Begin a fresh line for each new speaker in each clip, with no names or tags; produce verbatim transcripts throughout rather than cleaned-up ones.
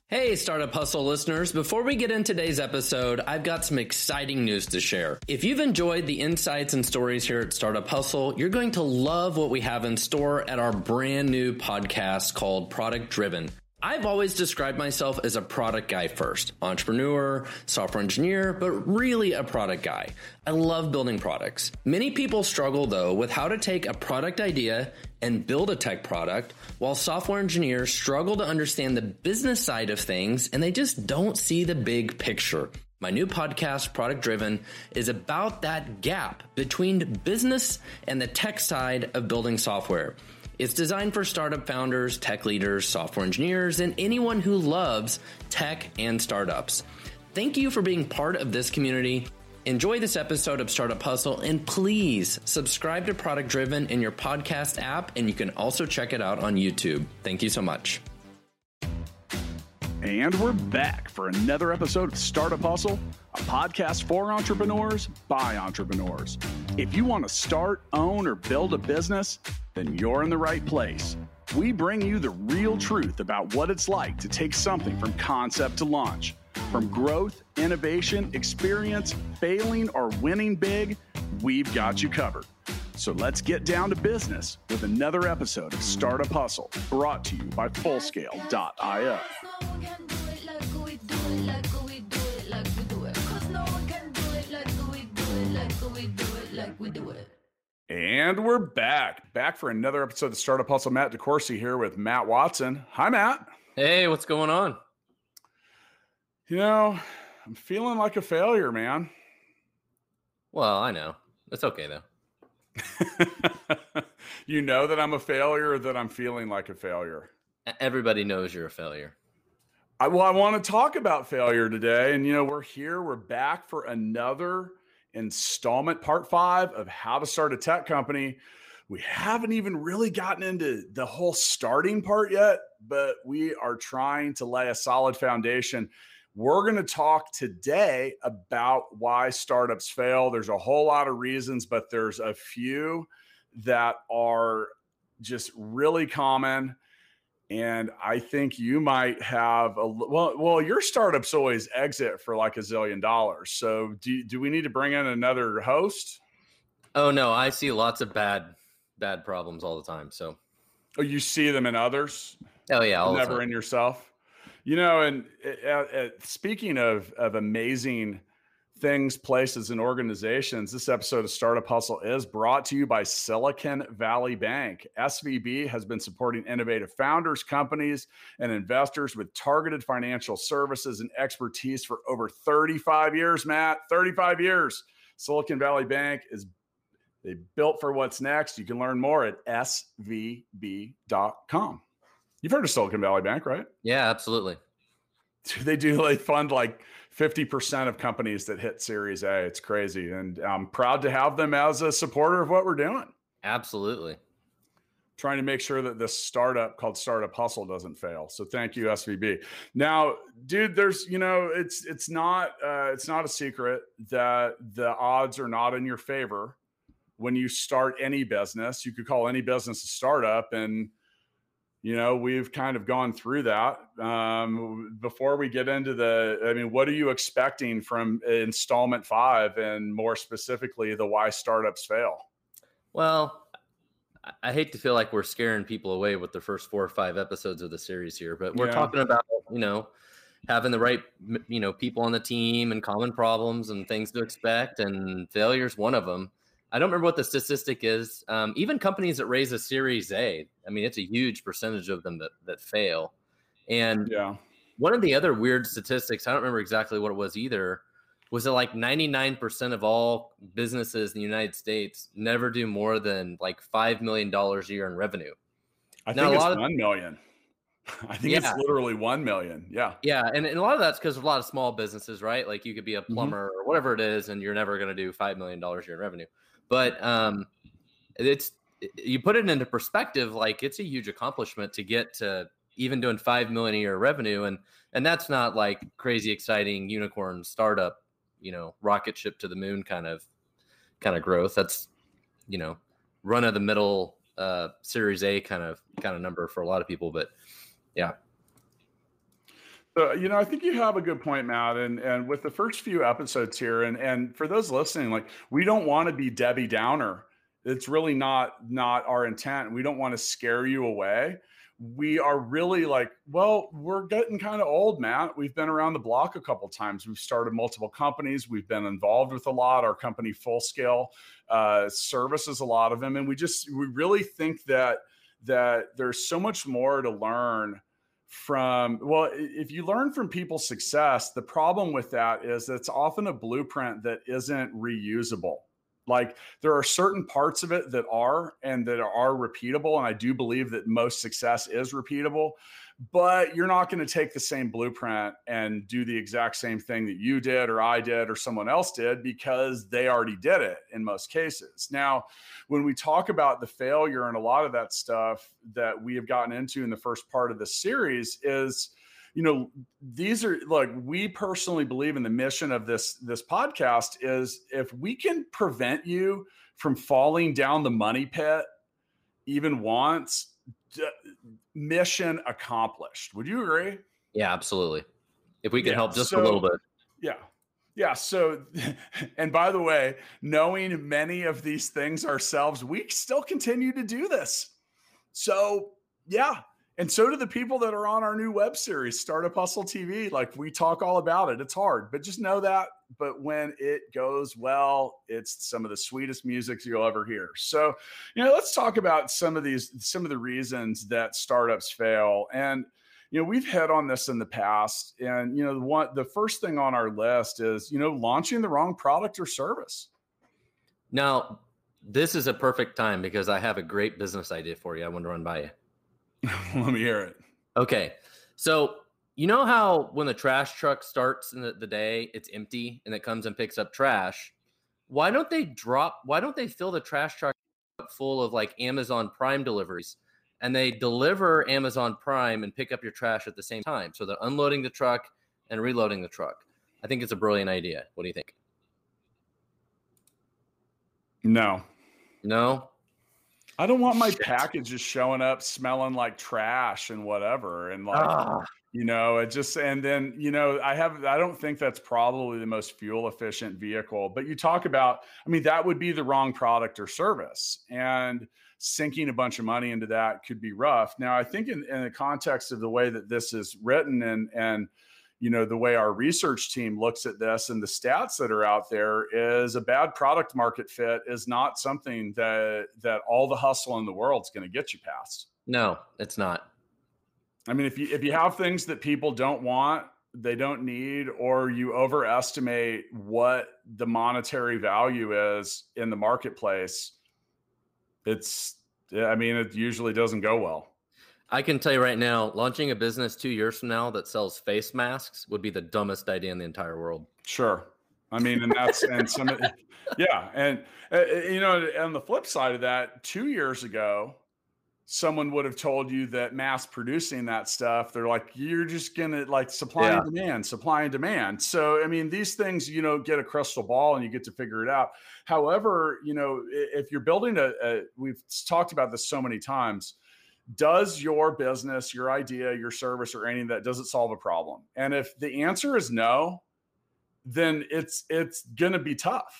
Hey, Startup Hustle listeners. Before we get into today's episode, I've got some exciting news to share. If you've enjoyed the insights and stories here at Startup Hustle, you're going to love what we have in store at our brand new podcast called Product Driven. I've always described myself as a product guy first, entrepreneur, software engineer, but really a product guy. I love building products. Many people struggle though with how to take a product idea and build a tech product, while software engineers struggle to understand the business side of things and they just don't see the big picture. My new podcast, Product Driven, is about that gap between business and the tech side of building software. It's designed for startup founders, tech leaders, software engineers, and anyone who loves tech and startups. Thank you for being part of this community. Enjoy this episode of Startup Hustle, and please subscribe to Product Driven in your podcast app, and you can also check it out on YouTube. Thank you so much.
And we're back for another episode of Startup Hustle, a podcast for entrepreneurs by entrepreneurs. If you want to start, own, or build a business, then you're in the right place. We bring you the real truth about what it's like to take something from concept to launch. From growth, innovation, experience, failing, or winning big, we've got you covered. So let's get down to business with another episode of Startup Hustle, brought to you by Fullscale dot io. And we're back, back for another episode of Startup Hustle. Matt DeCoursey here with Matt Watson. Hi, Matt.
Hey, what's going on?
You know, I'm feeling like a failure, man.
Well, I know. It's okay, though.
You know that I'm a failure, or that I'm feeling like a failure?
Everybody knows you're a failure.
I, well, I want to talk about failure today. And, you know, we're here. We're back for another installment, part five of how to start a tech company. We haven't even really gotten into the whole starting part yet, but we are trying to lay a solid foundation. We're going to talk today about why startups fail. There's a whole lot of reasons, but there's a few that are just really common. And I think you might have a well. Well, your startups always exit for like a zillion dollars. So do do we need to bring in another host?
Oh no, I see lots of bad bad problems all the time. So,
oh, you see them in others?
Oh yeah, all
never in yourself. You know, and uh, uh, speaking of of amazing things, places, and organizations, this episode of Startup Hustle is brought to you by Silicon Valley Bank. S V B has been supporting innovative founders, companies, and investors with targeted financial services and expertise for over thirty-five years, Matt. thirty-five years. Silicon Valley Bank is they built for what's next. You can learn more at S V B dot com. You've heard of Silicon Valley Bank, right?
Yeah, absolutely.
They do. They fund like fifty percent of companies that hit Series A. It's crazy. And I'm proud to have them as a supporter of what we're doing.
Absolutely.
Trying to make sure that this startup called Startup Hustle doesn't fail. So thank you, S V B. Now, dude, there's, you know, it's, it's not, uh, it's not a secret that the odds are not in your favor when you start any business. You could call any business a startup, and you know, we've kind of gone through that. Um, before we get into the, I mean, what are you expecting from installment five, and more specifically, the why startups fail?
Well, I hate to feel like we're scaring people away with the first four or five episodes of the series here, but we're yeah. talking about, you know, having the right, you know, people on the team and common problems and things to expect, and failure's one of them. I don't remember what the statistic is. Um, even companies that raise a Series A, I mean, it's a huge percentage of them that, that fail. And
yeah.
one of the other weird statistics, I don't remember exactly what it was either, was that like ninety-nine percent of all businesses in the United States never do more than like five million dollars a year in revenue.
I
now,
think it's
of,
one million. I think yeah. it's literally one million. Yeah.
Yeah. And, and a lot of that's because of a lot of small businesses, right? Like you could be a plumber mm-hmm. or whatever it is, and you're never going to do five million dollars a year in revenue. But um, it's you put it into perspective, like it's a huge accomplishment to get to even doing five million a year revenue, and and that's not like crazy exciting unicorn startup, you know, rocket ship to the moon kind of kind of growth. That's, you know, run of the middle uh, Series A kind of kind of number for a lot of people. But yeah.
So, you know, I think you have a good point, Matt. And and with the first few episodes here, and and for those listening, like we don't want to be Debbie Downer. It's really not not our intent. We don't want to scare you away. We are really like, well, we're getting kind of old, Matt. We've been around the block a couple times. We've started multiple companies. We've been involved with a lot. Our company, Full Scale, uh, services a lot of them, and we just we really think that that there's so much more to learn from. Well, if you learn from people's success, the problem with that is it's often a blueprint that isn't reusable. Like there are certain parts of it that are and that are repeatable, and I do believe that most success is repeatable, but you're not going to take the same blueprint and do the exact same thing that you did or I did or someone else did, because they already did it in most cases. Now, when we talk about the failure and a lot of that stuff that we have gotten into in the first part of the series is, you know, these are like, we personally believe in the mission of this, this podcast is if we can prevent you from falling down the money pit even once, d- mission accomplished. Would you agree?
Yeah, absolutely. If we can
Yeah,
help just
so-
a little bit.
Yeah. Yeah. So, and by the way, knowing many of these things ourselves, we still continue to do this. So, yeah. And so do the people that are on our new web series, Startup Hustle T V. Like we talk all about it. It's hard, but just know that. But when it goes well, it's some of the sweetest music you'll ever hear. So, you know, let's talk about some of these, some of the reasons that startups fail. And, you know, we've hit on this in the past. And, you know, the one, the first thing on our list is, you know, launching the wrong product or service.
Now, this is a perfect time because I have a great business idea for you. I want to run by you.
Let me hear it.
Okay. So you know how when the trash truck starts in the, the day, it's empty and it comes and picks up trash. Why don't they drop, why don't they fill the trash truck full of like Amazon Prime deliveries, and they deliver Amazon Prime and pick up your trash at the same time? So they're unloading the truck and reloading the truck. I think it's a brilliant idea. What do you think?
No.
No?
I don't want my
Shit.
packages showing up smelling like trash and whatever. And like,
Ah.
you know, it just, and then, you know, I have, I don't think that's probably the most fuel efficient vehicle, but you talk about, I mean, that would be the wrong product or service, and sinking a bunch of money into that could be rough. Now, I think in, in the context of the way that this is written and, and, you know, the way our research team looks at this and the stats that are out there, is a bad product market fit is not something that, that all the hustle in the world is going to get you past.
No, it's not.
I mean, if you, if you have things that people don't want, they don't need, or you overestimate what the monetary value is in the marketplace, it's, I mean, it usually doesn't go well.
I can tell you right now, launching a business two years from now that sells face masks would be the dumbest idea in the entire world.
Sure. I mean, and that's, and some, yeah. And, uh, you know, on the flip side of that, two years ago, someone would have told you that mass producing that stuff, they're like, you're just going to like supply
Yeah.
and demand, supply and demand. So, I mean, these things, you know, get a crystal ball and you get to figure it out. However, you know, if you're building a, a we've talked about this so many times, does your business, your idea, your service, or any of that, does it solve a problem? And if the answer is no, then it's it's gonna be tough.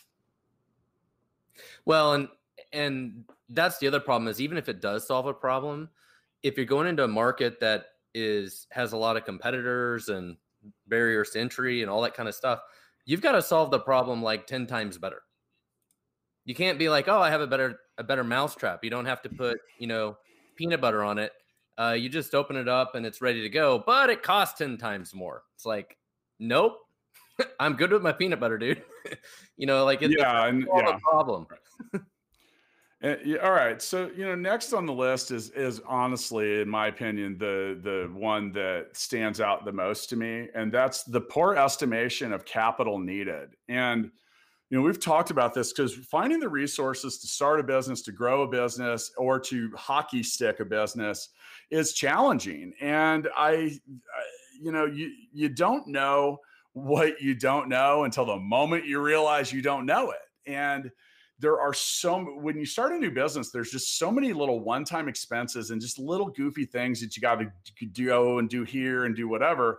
Well, and and that's the other problem is even if it does solve a problem, if you're going into a market that is has a lot of competitors and barriers to entry and all that kind of stuff, you've got to solve the problem like ten times better. You can't be like, oh, I have a better a better mousetrap. You don't have to put, you know, peanut butter on it. Uh, you just open it up and it's ready to go, but it costs ten times more. It's like, nope, I'm good with my peanut butter, dude. You know, like, it's
Yeah, and
all
yeah.
a problem.
Uh, yeah, all right. So, you know, next on the list is is honestly, in my opinion, the the one that stands out the most to me, and that's the poor estimation of capital needed. And you know, we've talked about this because finding the resources to start a business, to grow a business, or to hockey stick a business is challenging. And I, I you know, you you don't know what you don't know until the moment you realize you don't know it. And there are so, when you start a new business, there's just so many little one-time expenses and just little goofy things that you got to go and do here and do whatever.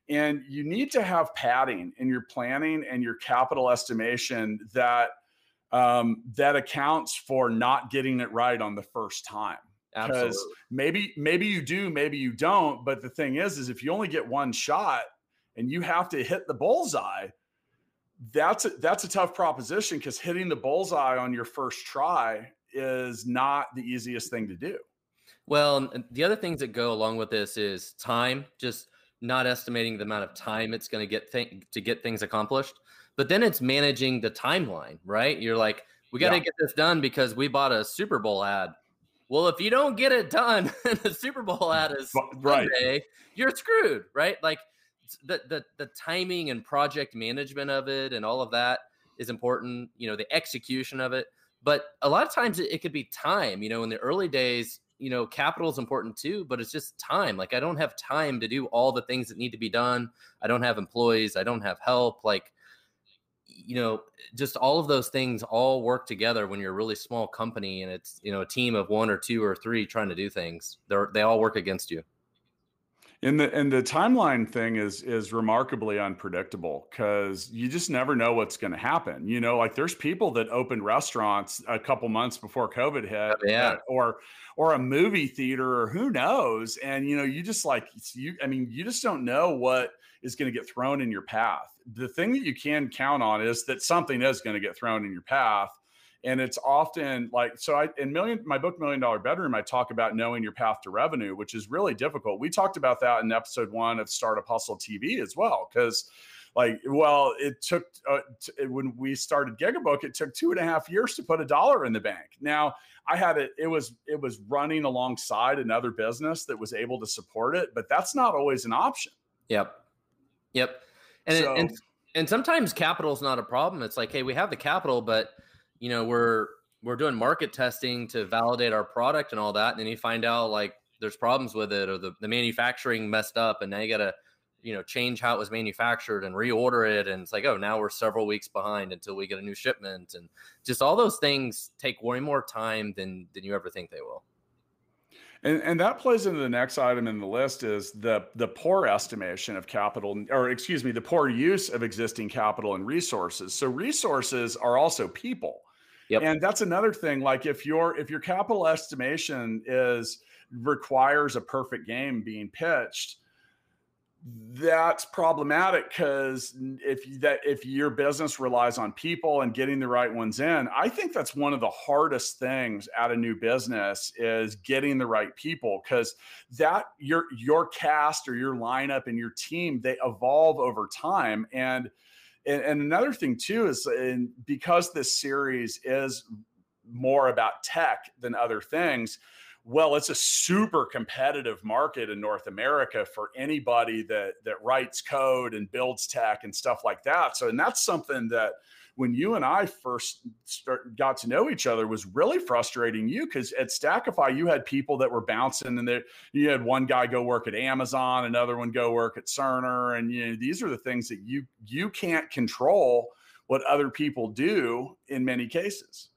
And you need to have padding in your planning and your capital estimation that um, that accounts for not getting it right on the first time. Because maybe maybe you do, maybe you don't. But the thing is, is if you only get one shot and you have to hit the bullseye, that's a, that's a tough proposition, because hitting the bullseye on your first try is not the easiest thing to do.
Well, the other things that go along with this is time, just not estimating the amount of time it's going to get th- to get things accomplished. But then it's managing the timeline, right? You're like, we got to yeah. get this done because we bought a Super Bowl ad. Well, if you don't get it done and the Super Bowl ad is
right.
Sunday, you're screwed, right? Like the, the the timing and project management of it and all of that is important, you know, the execution of it. But a lot of times it, it could be time, you know, in the early days, you know, capital is important too, but it's just time. Like I don't have time to do all the things that need to be done. I don't have employees. I don't have help. Like, you know, just all of those things all work together when you're a really small company and it's, you know, a team of one or two or three trying to do things. They're, they all work against you.
And the and the timeline thing is is remarkably unpredictable, because you just never know what's going to happen. You know, like there's people that opened restaurants a couple months before COVID hit,
oh, yeah.
uh, or or a movie theater, or who knows. And you know, you just like you. I mean, you just don't know what is going to get thrown in your path. The thing that you can count on is that something is going to get thrown in your path. And it's often like, so I, in million, my book, Million Dollar Bedroom, I talk about knowing your path to revenue, which is really difficult. We talked about that in episode one of Startup Hustle T V as well. Cause like, well, it took, uh, t- when we started Gigabook, it took two and a half years to put a dollar in the bank. Now I had it, it was, it was running alongside another business that was able to support it, but that's not always an option.
Yep. Yep. And,
so,
it, and, and sometimes capital is not a problem. It's like, hey, we have the capital, but you know, we're, we're doing market testing to validate our product and all that. And then you find out like there's problems with it, or the, the manufacturing messed up, and now you got to, you know, change how it was manufactured and reorder it. And it's like, oh, now we're several weeks behind until we get a new shipment. And just all those things take way more time than, than you ever think they will.
And, and that plays into the next item in the list, is the, the poor estimation of capital, or excuse me, the poor use of existing capital and resources. So resources are also people. Yep. And that's another thing. Like if your, if your capital estimation is requires a perfect game being pitched, that's problematic, because if that if your business relies on people and getting the right ones in, I think that's one of the hardest things at a new business, is getting the right people, because that your your cast or your lineup and your team, they evolve over time. And and, and another thing too is, and because this series is more about tech than other things, well, it's a super competitive market in North America for anybody that that writes code and builds tech and stuff like that. So, and that's something that when you and I first start, got to know each other was really frustrating you, because at Stackify, you had people that were bouncing, and that you had one guy go work at Amazon, another one go work at Cerner. And you know, these are the things that you you can't control what other people do in many cases.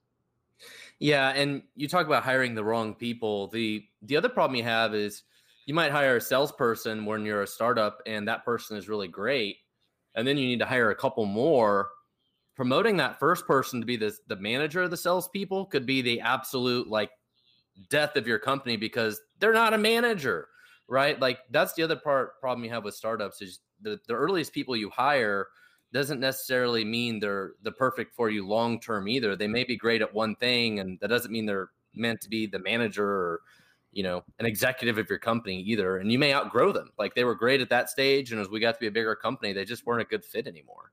Yeah, and you talk about hiring the wrong people. The the other problem you have is you might hire a salesperson when you're a startup, and that person is really great, and then you need to hire a couple more. Promoting that first person to be the, the manager of the salespeople could be the absolute like death of your company, because they're not a manager, right? Like that's the other part problem you have with startups, is the, the earliest people you hire doesn't necessarily mean they're the perfect for you long term either. They may be great at one thing, and that doesn't mean they're meant to be the manager or, you know, an executive of your company either. And you may outgrow them. Like they were great at that stage, and as we got to be a bigger company, they just weren't a good fit anymore.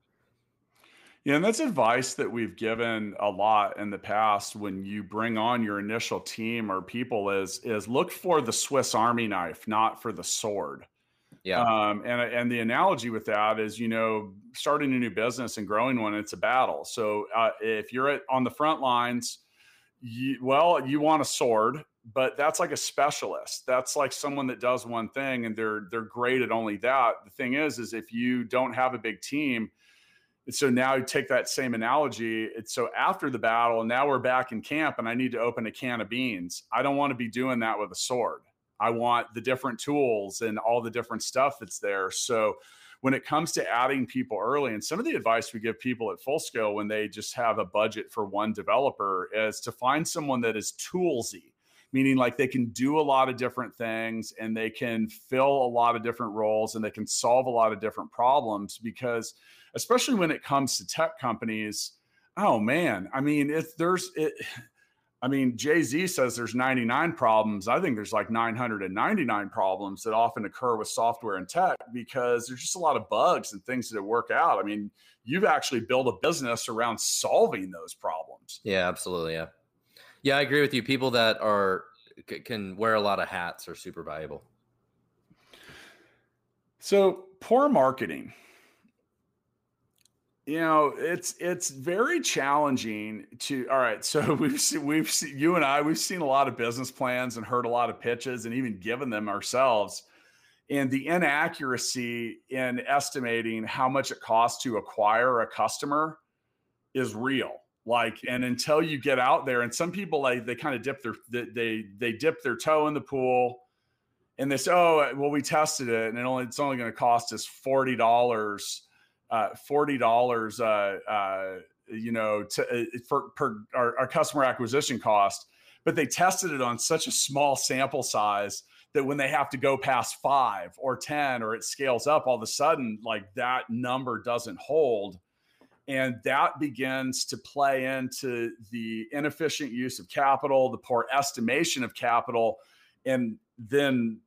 Yeah, and that's advice that we've given a lot in the past when you bring on your initial team or people, is is look for the Swiss Army knife, not for the sword.
Yeah.
Um, and, and the analogy with that is, you know, starting a new business and growing one, it's a battle. So uh, if you're at, on the front lines, you, well, you want a sword, but that's like a specialist. That's like someone that does one thing and they're, they're great at only that. The thing is, is if you don't have a big team, so now you take that same analogy. It's so after the battle, and now we're back in camp and I need to open a can of beans. I don't want to be doing that with a sword. I want the different tools and all the different stuff that's there. So when it comes to adding people early, and some of the advice we give people at Full Scale when they just have a budget for one developer is to find someone that is toolsy, meaning like they can do a lot of different things and they can fill a lot of different roles and they can solve a lot of different problems. Because especially when it comes to tech companies, oh man, I mean, if there's it, I mean, Jay-Z says there's ninety-nine problems. I think there's like nine hundred ninety-nine problems that often occur with software and tech because there's just a lot of bugs and things that work out. I mean, you've actually built a business around solving those problems.
Yeah, absolutely. Yeah. Yeah, I agree with you. People that are c- can wear a lot of hats are super valuable.
So poor marketing. You know, it's it's very challenging to. All right, so we've seen, we've seen, you and I we've seen a lot of business plans and heard a lot of pitches and even given them ourselves. And the inaccuracy in estimating how much it costs to acquire a customer is real. Like, and until you get out there, and some people like they kind of dip their they they dip their toe in the pool, and they say, "Oh, well, we tested it, and it only it's only going to cost us forty dollars." Uh, forty dollars, uh, uh, you know, to, uh, for per our, our customer acquisition cost, but they tested it on such a small sample size that when they have to go past five or ten or it scales up, all of a sudden, like that number doesn't hold, and that begins to play into the inefficient use of capital, the poor estimation of capital, and then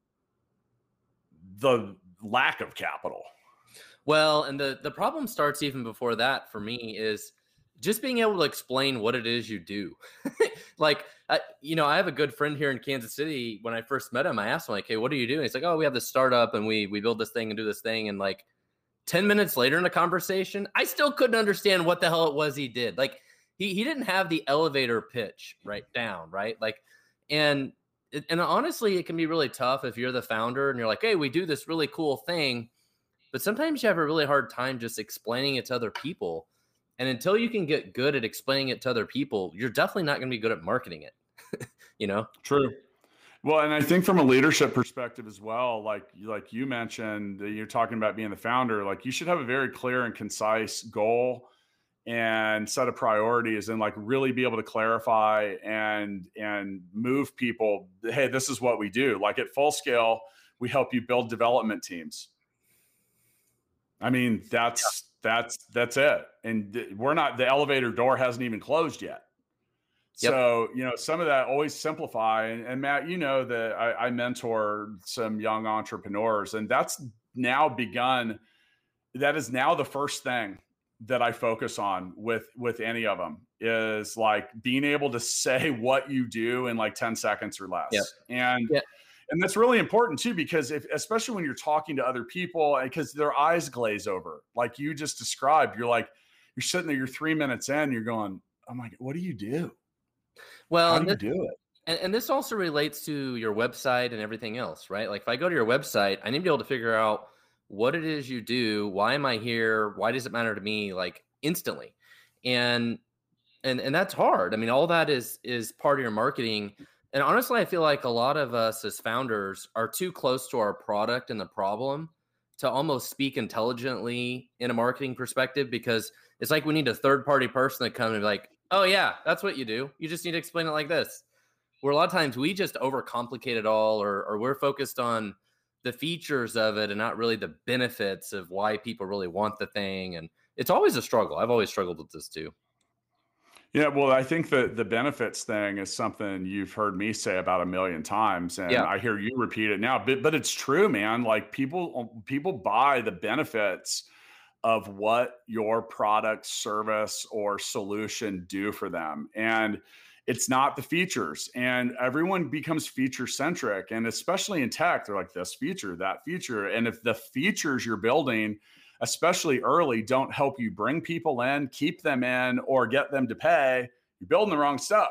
the lack of capital.
Well, and the, the problem starts even before that for me is just being able to explain what it is you do. Like, I, you know, I have a good friend here in Kansas City. When I first met him, I asked him like, "Hey, what do you do?" And he's like, "Oh, we have this startup and we, we build this thing and do this thing." And like ten minutes later in the conversation, I still couldn't understand what the hell it was he did. Like he, he didn't have the elevator pitch right down. Right. Like, and, and honestly, it can be really tough if you're the founder and you're like, "Hey, we do this really cool thing." But sometimes you have a really hard time just explaining it to other people. And until you can get good at explaining it to other people, you're definitely not going to be good at marketing it. You know?
True. Well, and I think from a leadership perspective as well, like, like you mentioned, you're talking about being the founder, like you should have a very clear and concise goal and set of priorities and like really be able to clarify and, and move people. Hey, this is what we do. Like at Full Scale, we help you build development teams. I mean, that's, yeah. that's, that's it. And th- we're not, the elevator door hasn't even closed yet. Yep. So, you know, some of that always simplify. And, and Matt, you know, that I, I mentor some young entrepreneurs, and that's now begun. That is now the first thing that I focus on with, with any of them is like being able to say what you do in like ten seconds or less. Yep. And yep. And that's really important too, because if, especially when you're talking to other people, because their eyes glaze over, like you just described, you're like, you're sitting there, you're three minutes in, you're going, oh my God, what do you do?
Well,
how do you
this,
do it?
And, and this also relates to your website and everything else, right? Like if I go to your website, I need to be able to figure out what it is you do. Why am I here? Why does it matter to me? Like instantly. And, and, and that's hard. I mean, all that is, is part of your marketing. And honestly, I feel like a lot of us as founders are too close to our product and the problem to almost speak intelligently in a marketing perspective, because it's like we need a third party person to come and be like, "Oh yeah, that's what you do. You just need to explain it like this." Where a lot of times we just overcomplicate it all, or, or we're focused on the features of it and not really the benefits of why people really want the thing. And it's always a struggle. I've always struggled with this too.
Yeah, well, I think that the benefits thing is something you've heard me say about a million times, and yeah. I hear you repeat it now. But but it's true, man. Like people people buy the benefits of what your product, service, or solution do for them, and it's not the features. And everyone becomes feature centric, and especially in tech, they're like this feature, that feature, and if the features you're building, especially early, don't help you bring people in, keep them in, or get them to pay, you're building the wrong stuff.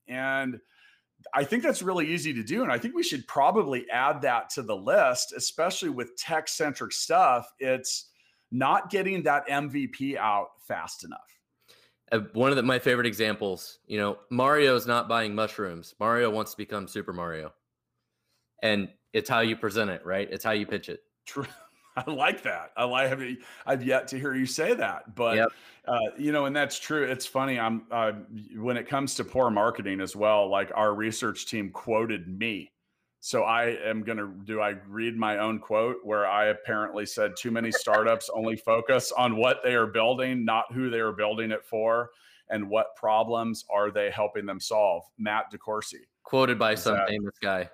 And I think that's really easy to do. And I think we should probably add that to the list, especially with tech-centric stuff. It's not getting that M V P out fast enough.
Uh, one of the, my favorite examples, you know, Mario's not buying mushrooms. Mario wants to become Super Mario. And it's how you present it, right? It's how you pitch it.
True. I like that. I like. I've, I've yet to hear you say that, but
Yep.
uh, you know, and that's true. It's funny. I'm uh, when it comes to poor marketing as well. Like our research team quoted me, so I am going to do. I read my own quote where I apparently said too many startups only focus on what they are building, not who they are building it for, and what problems are they helping them solve. Matt DeCourcy,
Quoted by
is
some
that
famous guy.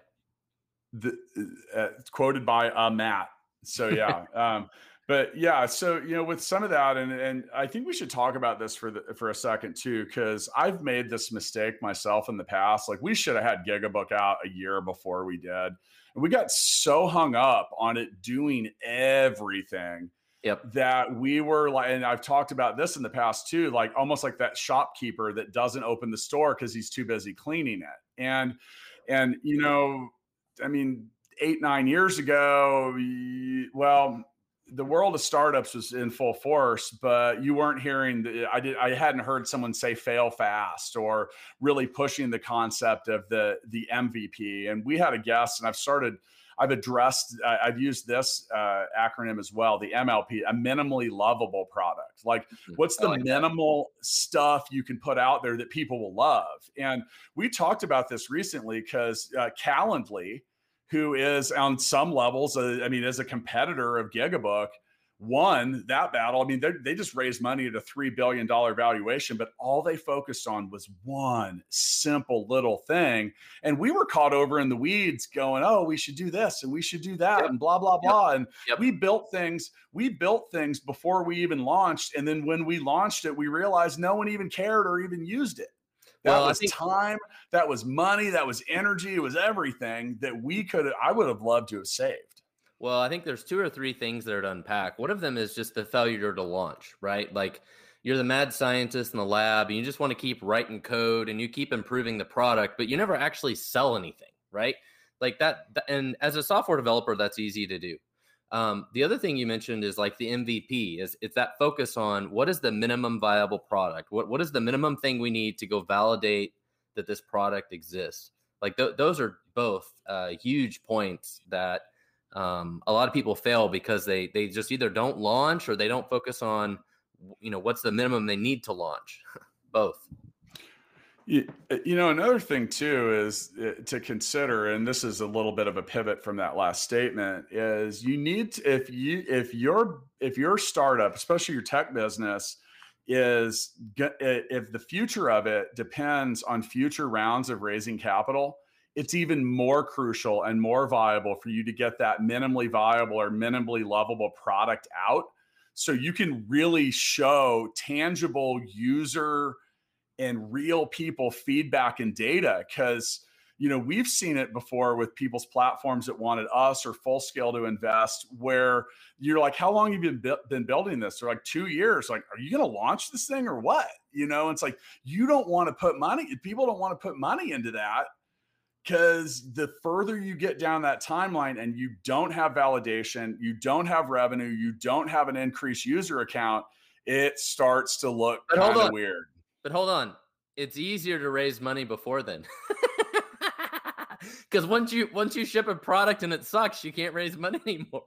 the, uh, quoted by uh, Matt. So yeah, um, but yeah, so you know, with some of that, and and I think we should talk about this for the for a second too, because I've made this mistake myself in the past. Like we should have had Gigabook out a year before we did, and we got so hung up on it doing everything.
Yep.
That we were like, and I've talked about this in the past too, like almost like that shopkeeper that doesn't open the store because he's too busy cleaning it, and and you know, I mean. Eight, nine years ago, well, the world of startups was in full force, but you weren't hearing the, I did I hadn't heard someone say fail fast or really pushing the concept of the the M V P. And we had a guest, and I've started, I've addressed, I've used this uh, acronym as well, the M L P, a minimally lovable product. Like, what's the like minimal that. stuff you can put out there that people will love? And we talked about this recently because uh, Calendly, who is on some levels, uh, I mean, as a competitor of Gigabook, won that battle. I mean, they just raised money at a three billion dollars valuation, but all they focused on was one simple little thing. And we were caught over in the weeds going, oh, we should do this and we should do that yep. and blah, blah, blah. Yep. And yep. we built things, we built things before we even launched. And then when we launched it, we realized no one even cared or even used it. That well, was think- time, that was money, that was energy, it was everything that we could, I would have loved to have saved.
Well, I think there's two or three things that are to unpack. One of them is just the failure to launch, right? Like you're the mad scientist in the lab and you just want to keep writing code and you keep improving the product, but you never actually sell anything, right? Like that. And as a software developer, that's easy to do. Um, the other thing you mentioned is like the M V P is it's that focus on what is the minimum viable product? What, what is the minimum thing we need to go validate that this product exists? Like th- those are both uh, huge points that um, a lot of people fail because they, they just either don't launch or they don't focus on, you know, what's the minimum they need to launch. Both.
You, you know, another thing too is to consider, and this is a little bit of a pivot from that last statement, is you need to, if you if your if your startup, especially your tech business, is if the future of it depends on future rounds of raising capital, it's even more crucial and more viable for you to get that minimally viable or minimally lovable product out, so you can really show tangible user and real people feedback and data. Because, you know, we've seen it before with people's platforms that wanted us or Full Scale to invest, where you're like, how long have you been, been building this? They're like, two years. Like, are you going to launch this thing or what? You know, it's like, you don't want to put money, people don't want to put money into that, because the further you get down that timeline and you don't have validation, you don't have revenue, you don't have an increased user account, it starts to look kind of weird.
But hold on, it's easier to raise money before then, because once you once you ship a product and it sucks, you can't raise money anymore.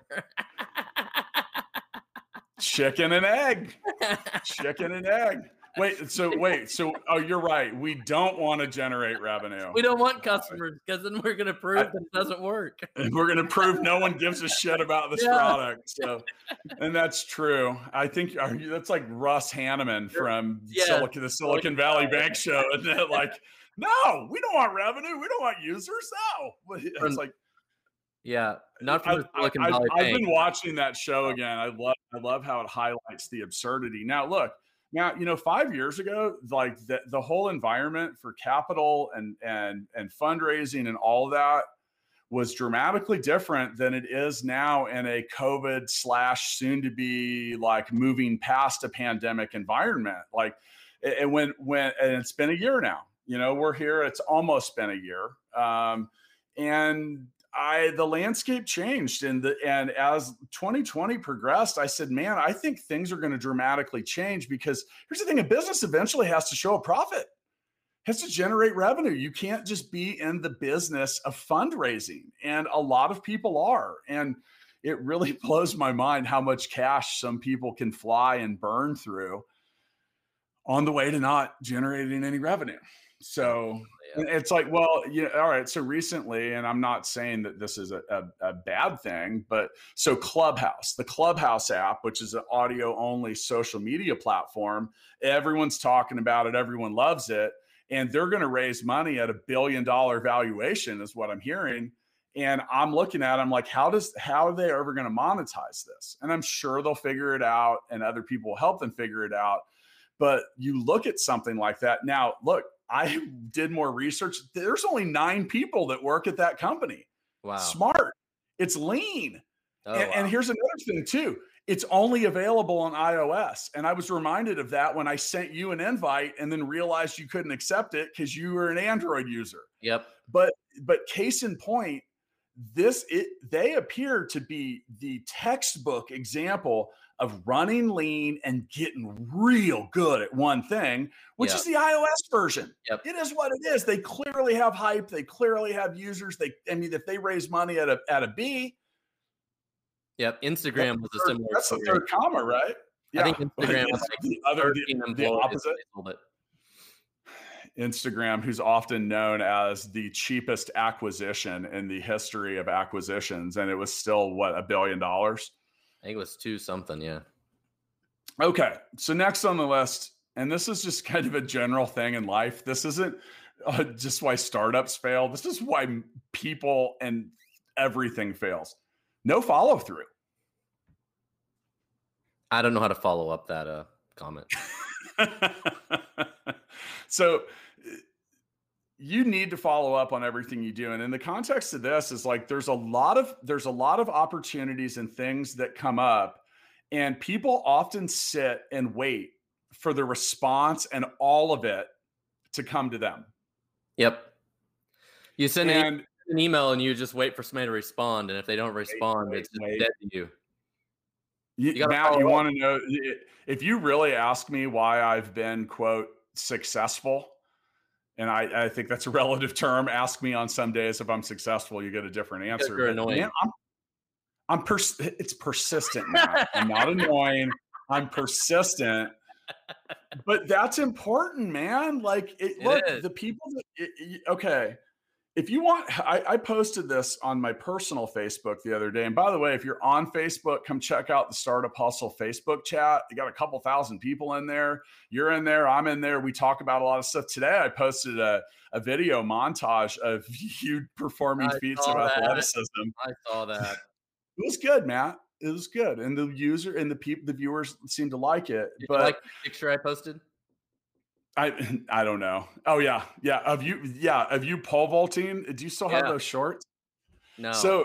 Chicken and egg, chicken and egg. Wait, so wait, so oh, you're right. We don't want to generate revenue.
We don't want customers because then we're going to prove I, that it doesn't work.
And we're going to prove no one gives a shit about this yeah. product. So, and that's true. I think are you, that's like Russ Hanneman from yeah. Silicon, the Silicon Valley Bank show, and then like, no, we don't want revenue. We don't want users. No, it's
from,
like,
yeah, not from the Silicon
I,
Valley
I,
Bank.
I've been watching that show again. I love, I love how it highlights the absurdity. Now, look. Now, you know, five years ago, like the, the whole environment for capital and and and fundraising and all of that was dramatically different than it is now in a COVID slash soon to be like moving past a pandemic environment. Like, and when when and it's been a year now. You know, we're here. It's almost been a year, um, and. I the landscape changed, and the and as twenty twenty progressed, I said, man, I think things are going to dramatically change, because here's the thing: a business eventually has to show a profit, has to generate revenue. You can't just be in the business of fundraising, and a lot of people are. And it really blows my mind how much cash some people can fly and burn through on the way to not generating any revenue. So yeah. It's like, well, yeah, all right. So recently, and I'm not saying that this is a, a, a bad thing, but so Clubhouse, the Clubhouse app, which is an audio only social media platform, everyone's talking about it. Everyone loves it. And they're going to raise money at a billion dollar valuation is what I'm hearing. And I'm looking at, I'm like, how does, how are they ever going to monetize this? And I'm sure they'll figure it out and other people will help them figure it out. But you look at something like that. Now, look, I did more research. There's only nine people that work at that company.
Wow.
Smart. It's lean.
Oh,
and,
wow.
and here's another thing too. It's only available on iOS. And I was reminded of that when I sent you an invite and then realized you couldn't accept it because you were an Android user.
Yep.
But, but case in point, this, it, they appear to be the textbook example of running lean and getting real good at one thing, which yep. is the iOS version.
Yep.
It is what it is. They clearly have hype. They clearly have users. They, I mean, if they raise money at a at a B.
Yep. Instagram was a
third,
similar.
That's
story.
the third comma, right?
Yeah. I think Instagram was like
the other the, the opposite. Instagram, who's often known as the cheapest acquisition in the history of acquisitions, and it was still what, a billion dollars.
I think it was two something, yeah.
Okay, so next on the list, and this is just kind of a general thing in life. This isn't uh, just why startups fail. This is why people and everything fails. No follow through.
I don't know how to follow up that uh, comment.
So you need to follow up on everything you do. And in the context of this is like, there's a lot of, there's a lot of opportunities and things that come up, and people often sit and wait for the response and all of it to come to them.
Yep. You send
and,
an email and you just wait for somebody to respond. And if they don't respond, wait, it's just wait. dead to you.
You, you Matt, you want to know, if you really ask me why I've been, quote, successful, and I, I think that's a relative term. Ask me on some days if I'm successful, you get a different answer.
You're annoying.
Man, I'm, I'm pers- it's persistent now. I'm not annoying. I'm persistent. But that's important, man. Like, it,
it
look,
is.
the people that, it, it, okay. If you want, I, I posted this on my personal Facebook the other day. And by the way, if you're on Facebook, come check out the Startup Hustle Facebook chat. You got a couple thousand people in there. You're in there. I'm in there. We talk about a lot of stuff. Today, I posted a, a video montage of you performing
I
feats of
that.
athleticism.
I saw that.
It was good, Matt. It was good. And the user and the people, the viewers seemed to like it.
Did
but
you like the picture I posted?
I I don't know. Oh yeah, yeah. Of you, yeah. Of you pole vaulting. Do you still have
yeah.
those shorts?
No.
So,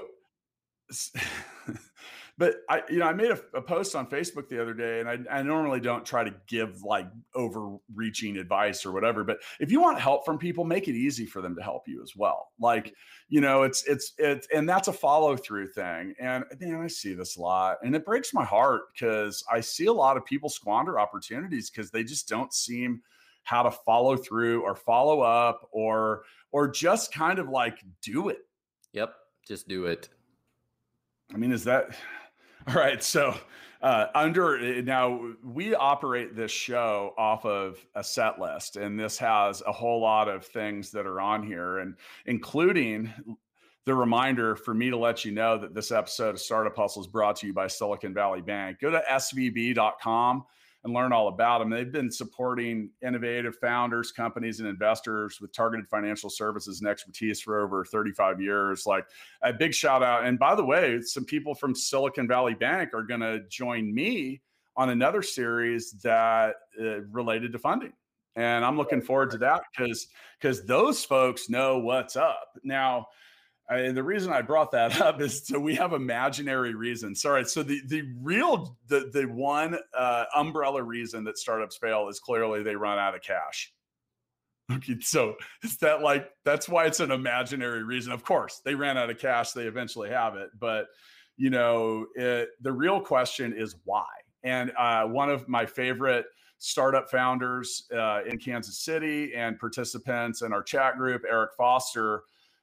but I, you know, I made a, a post on Facebook the other day, and I, I normally don't try to give like overreaching advice or whatever. But if you want help from people, make it easy for them to help you as well. Like, you know, it's it's it's, and that's a follow through thing. And man, I see this a lot, and it breaks my heart because I see a lot of people squander opportunities because they just don't seem how to follow through or follow up or or just kind of like do it.
Yep, just do it.
I mean, is that all right? So uh, under now we operate this show off of a set list, and this has a whole lot of things that are on here, and including the reminder for me to let you know that this episode of Startup Hustle is brought to you by Silicon Valley Bank. Go to S V B dot com and learn all about them. They've been supporting innovative founders, companies, and investors with targeted financial services and expertise for over thirty-five years. Like, a big shout out. And by the way, some people from Silicon Valley Bank are going to join me on another series that uh, related to funding. And I'm looking forward to that because because those folks know what's up. Now, I, the reason I brought that up is so we have imaginary reasons. All right. So the, the real, the, the one uh, umbrella reason that startups fail is clearly they run out of cash. Okay. So is that like, that's why it's an imaginary reason. Of course, they ran out of cash. They eventually have it. But, you know, it, the real question is why? And uh, one of my favorite startup founders uh, in Kansas City and participants in our chat group, Eric Foster,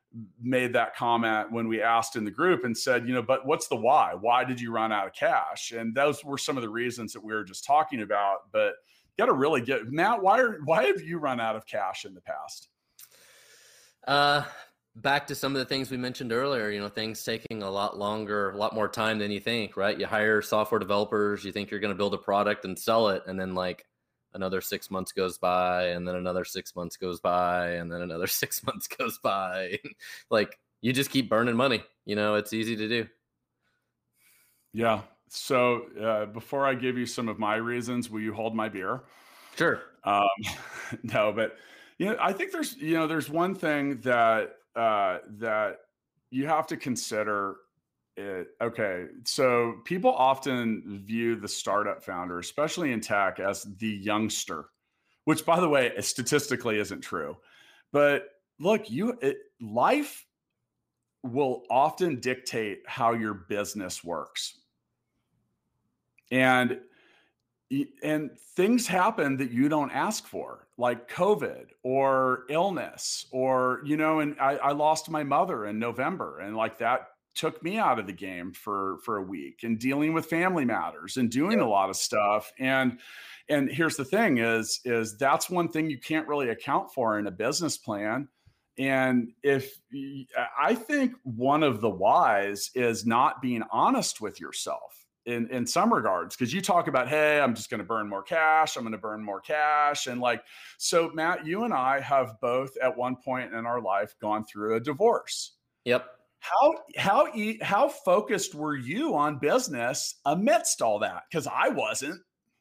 made that comment when we asked in the group and said, you know, but what's the why? Why did you run out of cash? And those were some of the reasons that we were just talking about. But you got to really get, Matt, why are, why have you run out of cash in the past?
Uh, back to some of the things we mentioned earlier, you know, things taking a lot longer, a lot more time than you think, right? You hire software developers, you think you're going to build a product and sell it. And then like another six months goes by, and then another six months goes by, and then another six months goes by. Like you just keep burning money, you know, it's easy to do.
Yeah. So uh, before I give you some of my reasons, will you hold my beer?
Sure.
Um, no, but you know, I think there's, you know, there's one thing that, uh, that you have to consider it. Okay. So people often view the startup founder, especially in tech, as the youngster, which by the way, statistically isn't true, but look, you, it, life will often dictate how your business works. And And things happen that you don't ask for, like COVID or illness, or, you know, and I, I lost my mother in November, and like that took me out of the game for, for a week, and dealing with family matters and doing
Yeah.
a lot of stuff. And, and here's the thing is, is that's one thing you can't really account for in a business plan. And if I think one of the whys is not being honest with yourself in, in some regards, because you talk about, hey, I'm just going to burn more cash. I'm going to burn more cash. And like, so Matt, you and I have both at one point in our life gone through a divorce.
Yep.
How, how, how focused were you on business amidst all that? Because I wasn't.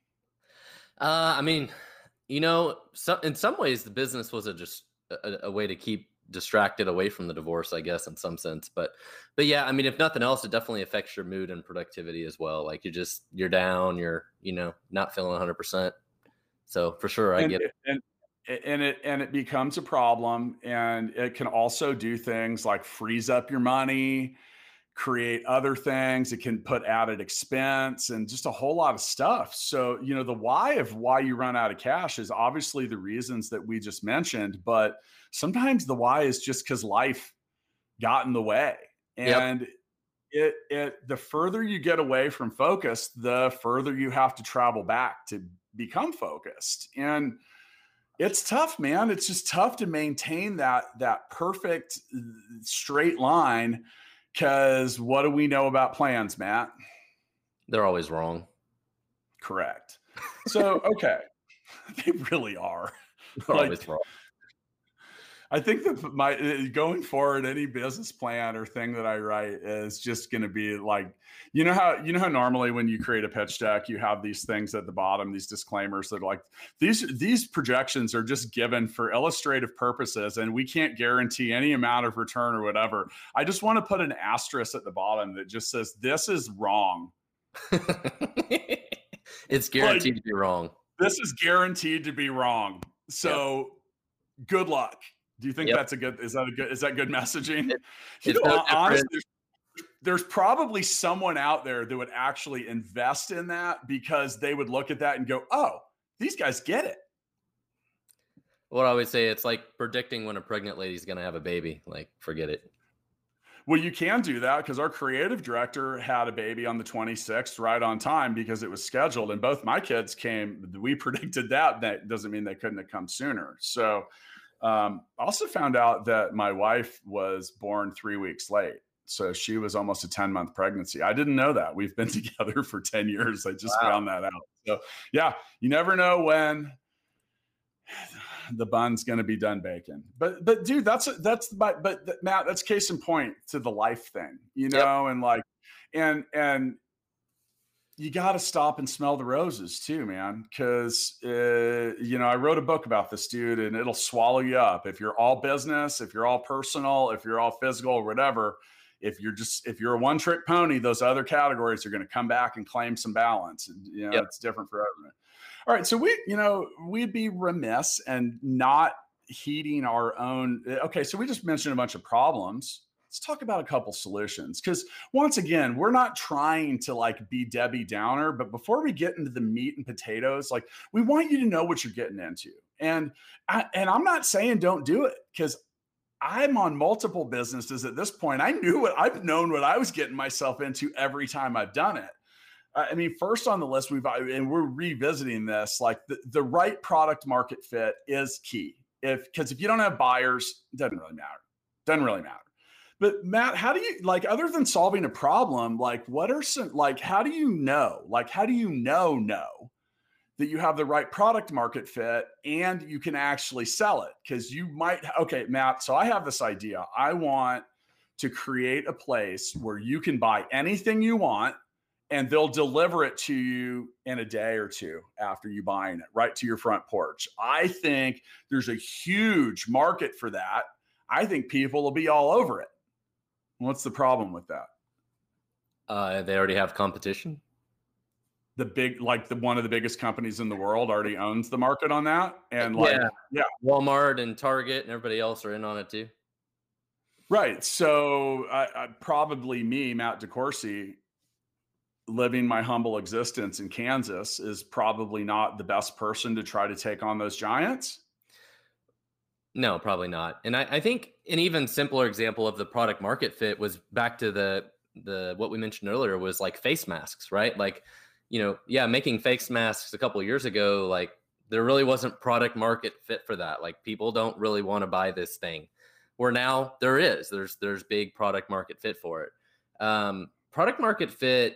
Uh, I mean, you know, so, in some ways the business was a, just a, a way to keep distracted away from the divorce, I guess, in some sense. But, but yeah, I mean, if nothing else, it definitely affects your mood and productivity as well. Like you're just, you're down, you're, you know, not feeling a hundred percent. So for sure, I
and,
get it.
And, and it, and it becomes a problem, and it can also do things like freeze up your money, create other things. It can put added expense and just a whole lot of stuff. So, you know, the why of why you run out of cash is obviously the reasons that we just mentioned, but sometimes the why is just because life got in the way. And yep. it, it, the further you get away from focus, the further you have to travel back to become focused. And it's tough, man. It's just tough to maintain that, that perfect straight line. Because what do we know about plans, Matt?
They're always wrong.
Correct. So, okay. They really are.
They're
like,
always wrong.
I think that my going forward, any business plan or thing that I write is just going to be like, you know how you know how normally when you create a pitch deck, you have these things at the bottom, these disclaimers that are like these these projections are just given for illustrative purposes, and we can't guarantee any amount of return or whatever. I just want to put an asterisk at the bottom that just says this is wrong.
It's guaranteed
like,
to be wrong.
This is guaranteed to be wrong. So, yep. Good luck. Do you think yep. that's a good, is that a good, is that good messaging?
It,
you know, no honestly, there's, there's probably someone out there that would actually invest in that because they would look at that and go, oh, these guys get it.
What I always say, it's like predicting when a pregnant lady's going to have a baby. Like, forget it.
Well, you can do that because our creative director had a baby on the twenty-sixth right on time because it was scheduled. And both my kids came, we predicted that. That doesn't mean they couldn't have come sooner. So, Um, I also found out that my wife was born three weeks late. So she was almost a ten month pregnancy. I didn't know that. We've been together for ten years. I just wow. found that out. So yeah, you never know when the bun's going to be done baking. But, but dude, that's, that's, but, but Matt, that's case in point to the life thing, you know, yep. and like, and, and, you got to stop and smell the roses too, man. Cause, uh, you know, I wrote a book about this, dude, and it'll swallow you up. If you're all business, if you're all personal, if you're all physical or whatever, if you're just, if you're a one trick pony, those other categories are going to come back and claim some balance. And, you know, yep. it's different for everyone. All right. So we, you know, we'd be remiss and not heeding our own. Okay. So we just mentioned a bunch of problems. Let's talk about a couple solutions. Because once again, we're not trying to like be Debbie Downer, but before we get into the meat and potatoes, like we want you to know what you're getting into. And I, and I'm not saying don't do it, because I'm on multiple businesses at this point. I knew what I've known what I was getting myself into every time I've done it. Uh, I mean, first on the list, we've and we're revisiting this. Like the, the right product market fit is key. If because if you don't have buyers, it doesn't really matter. Doesn't really matter. But Matt, how do you like other than solving a problem? Like, what are some like? How do you know? Like, how do you know know that you have the right product market fit and you can actually sell it? Because you might. Okay, Matt. So I have this idea. I want to create a place where you can buy anything you want, and they'll deliver it to you in a day or two after you buying it, right to your front porch. I think there's a huge market for that. I think people will be all over it. What's the problem with that?
Uh, they already have competition.
The big, like the one of the biggest companies in the world already owns the market on that. And like,
yeah,
yeah.
Walmart and Target and everybody else are in on it too.
Right. So I, I probably me, Matt DeCoursey, living my humble existence in Kansas, is probably not the best person to try to take on those giants.
No, probably not. And I, I think an even simpler example of the product market fit was back to the the what we mentioned earlier was like face masks, right? Like, you know, yeah, making face masks a couple of years ago, like there really wasn't product market fit for that. Like people don't really want to buy this thing. Where now there is. There's there's big product market fit for it. Um, product market fit,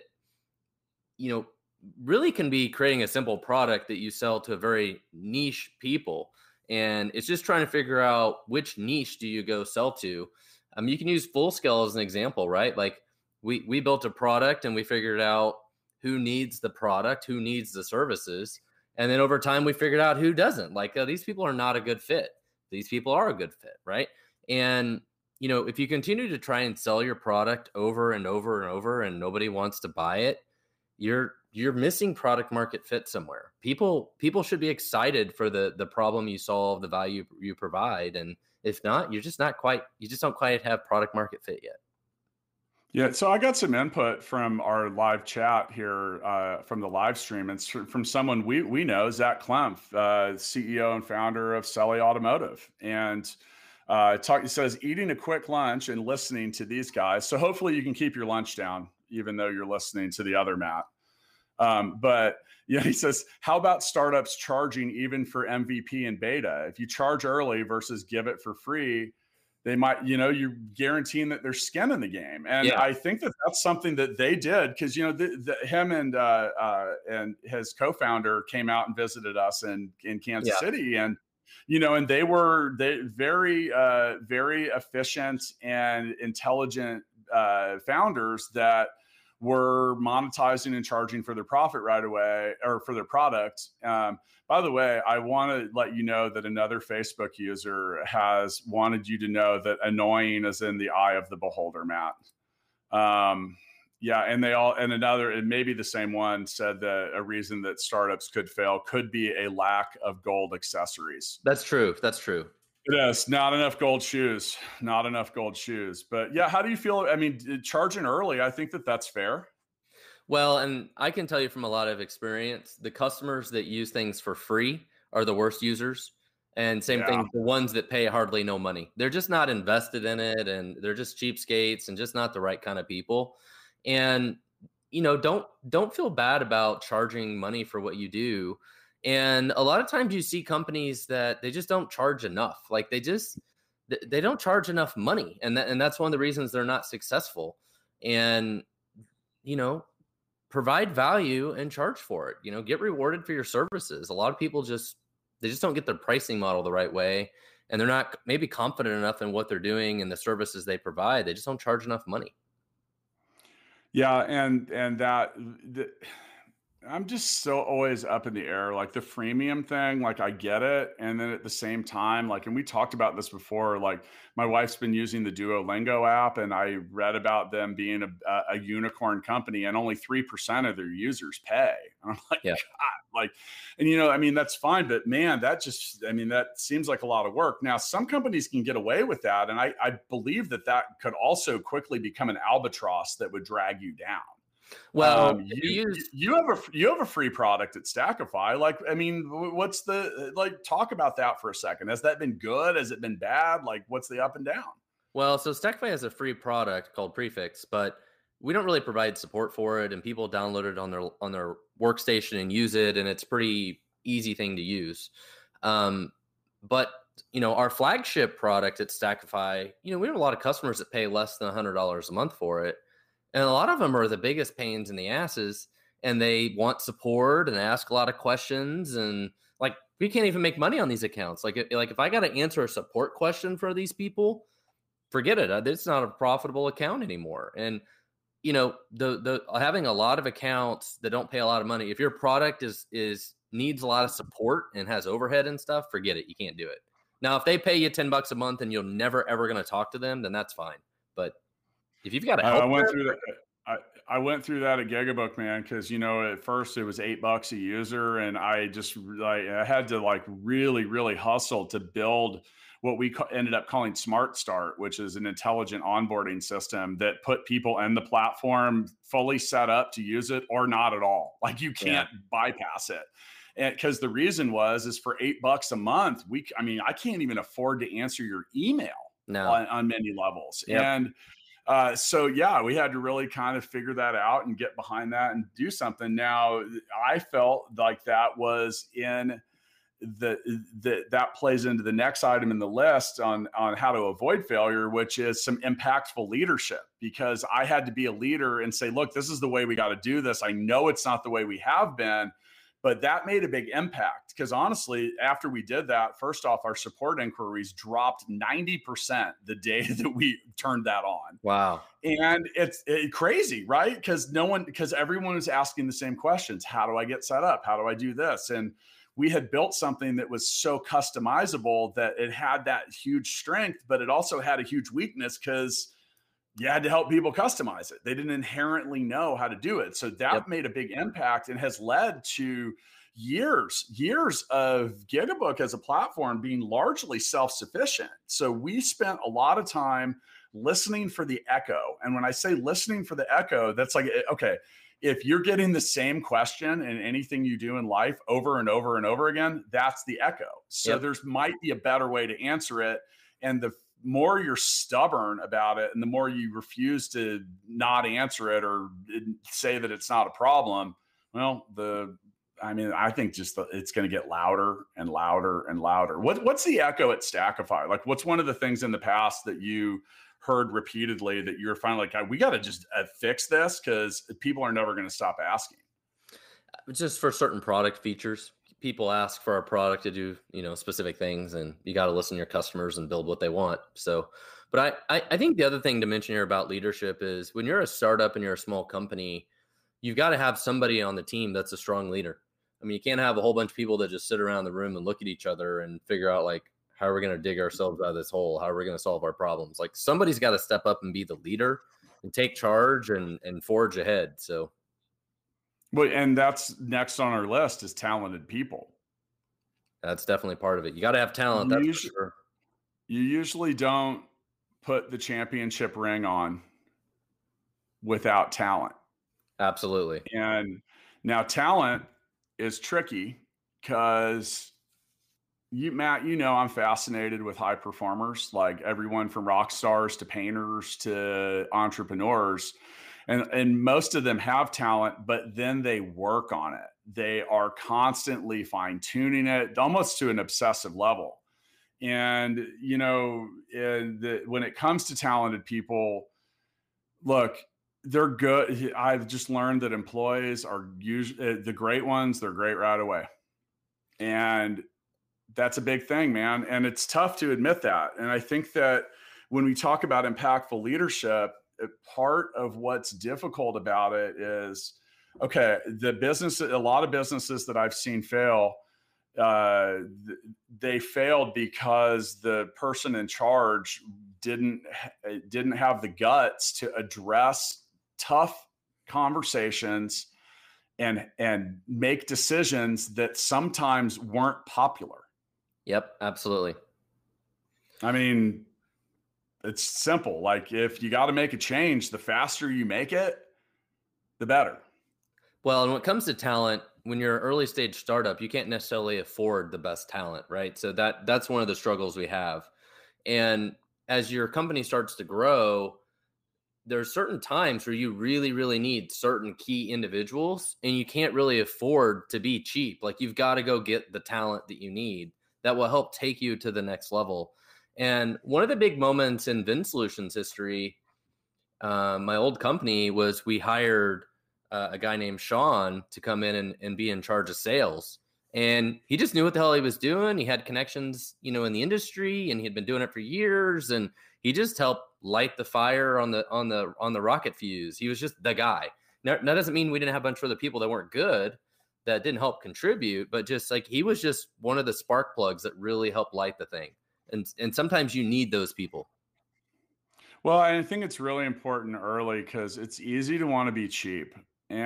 you know, really can be creating a simple product that you sell to very niche people. And it's just trying to figure out which niche do you go sell to. Um, you can use Full Scale as an example, right? Like we we built a product and we figured out who needs the product, who needs the services. And then over time, we figured out who doesn't. Like uh, these people are not a good fit. These people are a good fit, right? And, you know, if you continue to try and sell your product over and over and over and nobody wants to buy it, you're you're missing product market fit somewhere. People people should be excited for the the problem you solve, the value you provide, and if not, you're just not quite you just don't quite have product market fit yet.
Yeah, so I got some input from our live chat here uh, from the live stream. It's from someone we we know, Zach Klemp, uh, C E O and founder of Selly Automotive, and uh, talk. He says eating a quick lunch and listening to these guys. So hopefully you can keep your lunch down, even though you're listening to the other Matt. Um, but yeah, he says, how about startups charging even for M V P and beta? If you charge early versus give it for free, they might, you know, you're guaranteeing that there's skin in the game. And yeah. I think that that's something that they did because, you know, the, the, him and uh, uh, and his co-founder came out and visited us in, in Kansas yeah. City. And, you know, and they were they very, uh, very efficient and intelligent uh, founders that were monetizing and charging for their profit right away or for their product. Um, by the way, I want to let you know that another Facebook user has wanted you to know that annoying is in the eye of the beholder, Matt. Um, yeah. And they all, and another, and maybe the same one said that a reason that startups could fail could be a lack of gold accessories.
That's true. That's true.
It is not enough gold shoes, not enough gold shoes. But yeah, how do you feel? I mean, charging early, I think that that's fair.
Well, and I can tell you from a lot of experience, the customers that use things for free are the worst users. And same yeah. thing, the ones that pay hardly no money. They're just not invested in it and they're just cheapskates and just not the right kind of people. And, you know, don't don't feel bad about charging money for what you do. And a lot of times you see companies that they just don't charge enough. Like they just, they don't charge enough money. And that, and that's one of the reasons they're not successful. And, you know, provide value and charge for it, you know, get rewarded for your services. A lot of people just, they just don't get their pricing model the right way. And they're not maybe confident enough in what they're doing and the services they provide. They just don't charge enough money.
Yeah. And, and that, the, I'm just so always up in the air, like the freemium thing, like I get it. And then at the same time, like, and we talked about this before, like my wife's been using the Duolingo app and I read about them being a, a unicorn company and only three percent of their users pay. And I'm like, yeah. God, like, and you know, I mean, that's fine, but man, that just, I mean, that seems like a lot of work. Now, some companies can get away with that. And I, I believe that that could also quickly become an albatross that would drag you down.
Well,
Um,
if
you
you use
you have a you have a free product at Stackify. Like, I mean, wh- what's the like? Talk about that for a second. Has that been good? Has it been bad? Like, what's the up and down?
well, so Stackify has a free product called Prefix, but we don't really provide support for it, and people download it on their on their workstation and use it, and it's pretty easy thing to use. Um, but you know, our flagship product at Stackify, you know, we have a lot of customers that pay less than a hundred dollars a month for it, and a lot of them are the biggest pains in the asses, and they want support and ask a lot of questions, and like we can't even make money on these accounts. Like, like if I got to answer a support question for these people, forget it. It's not a profitable account anymore. And you know, the the having a lot of accounts that don't pay a lot of money, if your product is is needs a lot of support and has overhead and stuff, forget it. You can't do it. Now, if they pay you ten bucks a month and you're never ever going to talk to them, then that's fine. But if you've got to
I, I
help
went
them,
through that. I, I went through that at Gigabook, man, because you know at first it was eight bucks a user, and I just like I had to like really really hustle to build what we ca- ended up calling Smart Start, which is an intelligent onboarding system that put people in the platform fully set up to use it or not at all. Like you can't yeah. bypass it. And because the reason was is for eight bucks a month, we I mean I can't even afford to answer your email
no.
on, on many levels,
yep.
and. Uh, so yeah, we had to really kind of figure that out and get behind that and do something. Now, I felt like that was in the, the that plays into the next item in the list on on how to avoid failure, which is some impactful leadership. Because I had to be a leader and say, look, this is the way we got to do this. I know it's not the way we have been, but that made a big impact. Because honestly, after we did that, first off, our support inquiries dropped ninety percent the day that we turned that on.
Wow.
And it's it, crazy, right? Because no one, because everyone is asking the same questions. How do I get set up? How do I do this? And we had built something that was so customizable that it had that huge strength, but it also had a huge weakness because you had to help people customize it. They didn't inherently know how to do it. So that yep. made a big impact and has led to years, years of Gigabook as a platform being largely self-sufficient. So we spent a lot of time listening for the echo. And when I say listening for the echo, that's like, okay, if you're getting the same question in anything you do in life over and over and over again, that's the echo. So yep. there's might be a better way to answer it. And the more you're stubborn about it and the more you refuse to not answer it or say that it's not a problem, well, the, I mean, I think just the, it's going to get louder and louder and louder. What, what's the echo at Stackify? Like, what's one of the things in the past that you heard repeatedly that you're finally like, we got to just uh, fix this because people are never going to stop asking?
Just for certain product features. People ask for our product to do, you know, specific things, and you got to listen to your customers and build what they want. So, but I, I, I think the other thing to mention here about leadership is when you're a startup and you're a small company, you've got to have somebody on the team that's a strong leader. I mean, you can't have a whole bunch of people that just sit around the room and look at each other and figure out like, how are we going to dig ourselves out of this hole? How are we going to solve our problems? Like somebody's got to step up and be the leader and take charge and, and forge ahead. So.
Well, and that's next on our list is talented people.
That's definitely part of it. You got to have talent.
You
that's
usually,
for sure.
You usually don't put the championship ring on without talent.
Absolutely.
And now talent is tricky because you, Matt, you know, I'm fascinated with high performers, like everyone from rock stars to painters to entrepreneurs. And, and most of them have talent, but then they work on it. They are constantly fine tuning it almost to an obsessive level. And, you know, the, when it comes to talented people, look, they're good. I've just learned that employees are usually the great ones. They're great right away. And that's a big thing, man. And it's tough to admit that. And I think that when we talk about impactful leadership, part of what's difficult about it is, okay, the business, a lot of businesses that I've seen fail, uh, they failed because the person in charge didn't, didn't have the guts to address tough conversations and, and make decisions that sometimes weren't popular.
Yep, absolutely.
I mean, it's simple. Like if you got to make a change, the faster you make it, the better.
Well, and when it comes to talent, when you're an early stage startup, you can't necessarily afford the best talent, right? So that that's one of the struggles we have. And as your company starts to grow, there's certain times where you really, really need certain key individuals, and you can't really afford to be cheap. Like, you've got to go get the talent that you need that will help take you to the next level. And one of the big moments in VinSolutions history, uh, my old company, was we hired uh, a guy named Sean to come in and, and be in charge of sales. And he just knew what the hell he was doing. He had connections, you know, in the industry, and he had been doing it for years. And he just helped light the fire on the on the on the rocket fuse. He was just the guy. Now, that doesn't mean we didn't have a bunch of other people that weren't good, that didn't help contribute, but just like, he was just one of the spark plugs that really helped light the thing. And and sometimes you need those people.
Well, I think it's really important early, because it's easy to want to be cheap.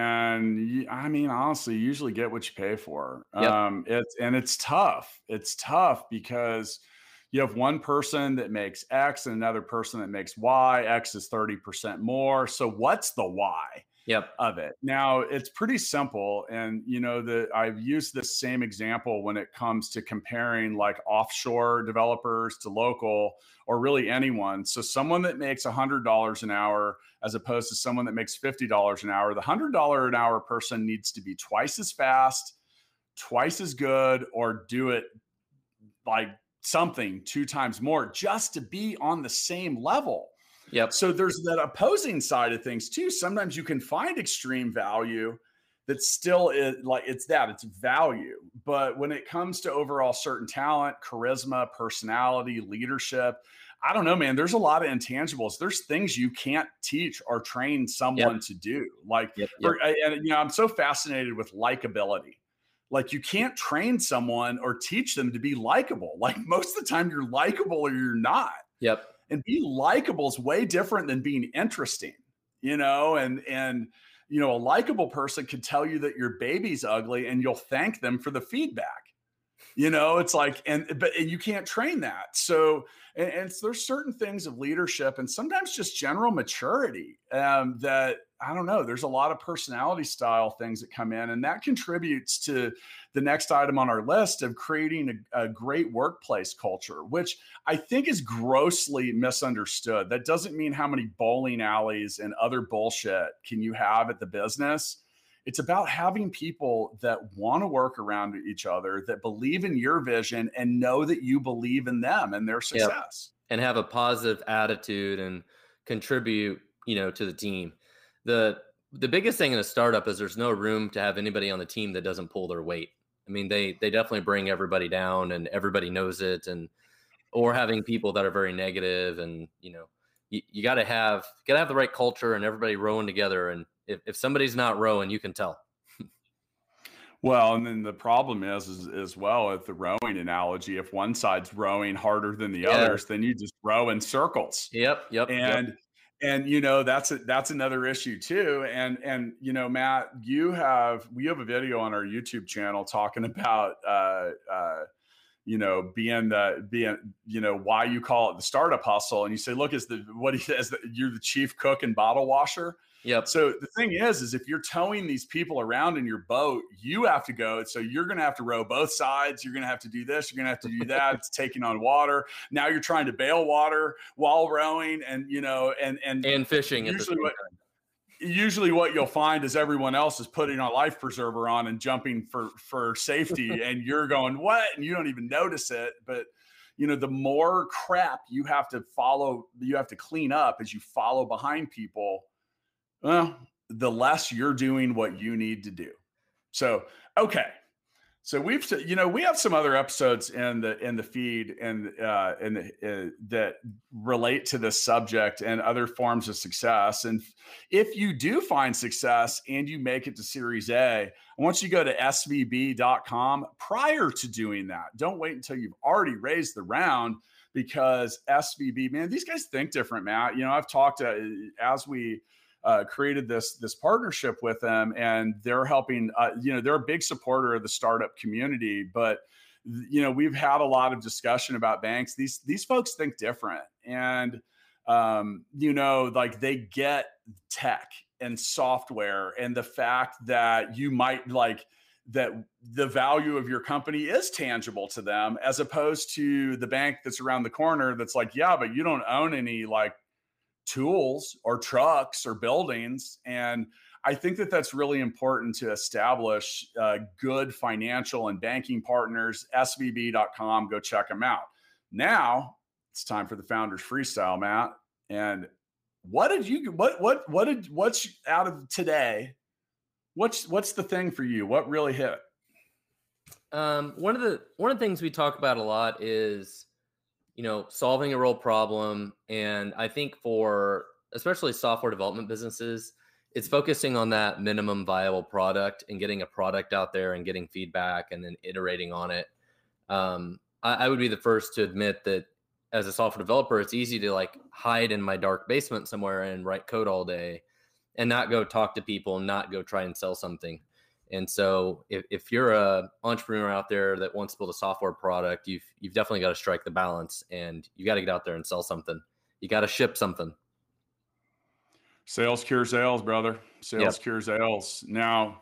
And you, I mean, honestly, you usually get what you pay for.
Yep.
Um, it's and it's tough. It's tough because you have one person that makes X and another person that makes Y. X is thirty percent more. So what's the Y
Yep.
of it? Now, it's pretty simple. And, you know, the, I've used this same example when it comes to comparing like offshore developers to local, or really anyone. So someone that makes one hundred dollars an hour as opposed to someone that makes fifty dollars an hour, the one hundred dollars an hour person needs to be twice as fast, twice as good, or do it like something two times more just to be on the same level.
Yep.
So there's that opposing side of things too. Sometimes you can find extreme value that still is like, it's that it's value. But when it comes to overall certain talent, charisma, personality, leadership, I don't know, man, there's a lot of intangibles. There's things you can't teach or train someone
Yep.
to do. Like,
Yep.
for, and you know, I'm so fascinated with likability. Like, you can't train someone or teach them to be likable. Like, most of the time you're likable or you're not.
Yep.
And being likable is way different than being interesting, you know, and, and, you know, a likable person can tell you that your baby's ugly and you'll thank them for the feedback. You know, it's like, and, but and you can't train that. So, and, and so there's certain things of leadership and sometimes just general maturity um, that, I don't know, there's a lot of personality style things that come in, and that contributes to the next item on our list of creating a, a great workplace culture, which I think is grossly misunderstood. That doesn't mean how many bowling alleys and other bullshit can you have at the business. It's about having people that want to work around each other, that believe in your vision and know that you believe in them and their success.
Yep. And have a positive attitude and contribute, you know, to the team. The the biggest thing in a startup is there's no room to have anybody on the team that doesn't pull their weight. I mean, they they definitely bring everybody down, and everybody knows it, and or having people that are very negative, and you know, you, you got to have got to have the right culture and everybody rowing together. And if, if somebody's not rowing, you can tell.
Well, and then the problem is, is as well with the rowing analogy, if one side's rowing harder than the
Yeah.
others, then you just row in circles.
Yep. Yep.
And
yep.
and you know, that's a, that's another issue too. And and you know, Matt, you have we have a video on our YouTube channel talking about uh uh you know, being the being, you know, why you call it the startup hustle. And you say, look, is the what he says that you're the chief cook and bottle washer.
Yep.
So the thing is, is if you're towing these people around in your boat, you have to go. So you're going to have to row both sides. You're going to have to do this. You're going to have to do that. It's taking on water. Now you're trying to bail water while rowing, and you know, and and
and fishing.
Usually, what, usually what you'll find is everyone else is putting a life preserver on and jumping for for safety, and you're going what, and you don't even notice it, but. You know, the more crap you have to follow, you have to clean up as you follow behind people, well, the less you're doing what you need to do. So, okay. So we've, you know, we have some other episodes in the, in the feed and, uh, and uh, that relate to this subject and other forms of success. And if you do find success and you make it to Series A, I want you to go to S V B dot com prior to doing that. Don't wait until you've already raised the round, because S V B, man, these guys think different, Matt. You know, I've talked to, as we, Uh, created this this partnership with them, and they're helping. Uh, you know, they're a big supporter of the startup community. But you know, we've had a lot of discussion about banks. These these folks think different, and um, you know, like they get tech in software, and the fact that you might like that the value of your company is tangible to them, as opposed to the bank that's around the corner that's like, yeah, but you don't own any like tools or trucks or buildings. And I think that that's really important to establish uh, good financial and banking partners. S V B dot com, go check them out. Now it's time for the Founders Freestyle, Matt. And what did you, what, what, what did, what's out of today? What's, what's the thing for you? What really hit?
Um, one of the, one of the things we talk about a lot is, you know, solving a real problem. And I think for, especially software development businesses, it's focusing on that minimum viable product and getting a product out there and getting feedback and then iterating on it. Um, I, I would be the first to admit that as a software developer, it's easy to like hide in my dark basement somewhere and write code all day and not go talk to people and not go try and sell something. And so if, if you're a entrepreneur out there that wants to build a software product, you've, you've definitely got to strike the balance, and you got to get out there and sell something. You got to ship something.
Sales cures sales, brother. Sales yep. cures sales. Now,